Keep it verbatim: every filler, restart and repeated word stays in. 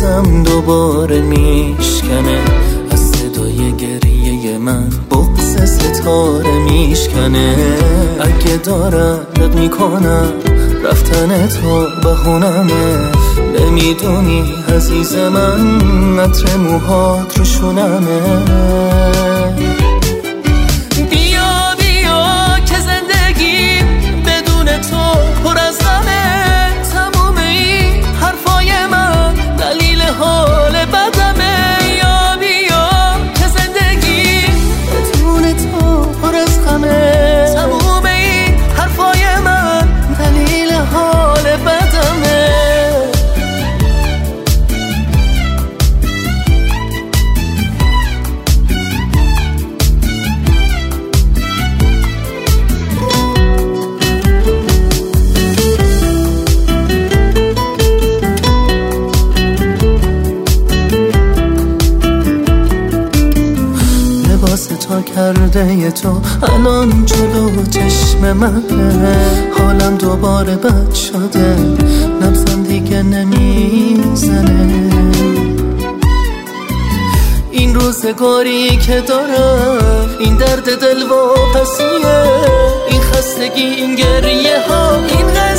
بغزم دوباره میشکنه، از صدای گریه من بغز ستاره میشکنه. اگه دارم رد میکنم رفتن تو بهونمه، نمیدونی عزیز من عطر موهات رو شونمه. بیا بیا که زندگی بدون تو پر از غمه، تموم این حرفای من دلیل حال بدمه. یا بیا که زندگی بدون تو پر از غمه، تموم این حرفای من دلیل حال بدمه. تا کرده تو الان جلو چشم منه، حالم دوباره بد شده، نبضم دیگه نمیزنه. این روزگاری که دارم، این درد دل واپسیه، این خستگی، این گریه ها، این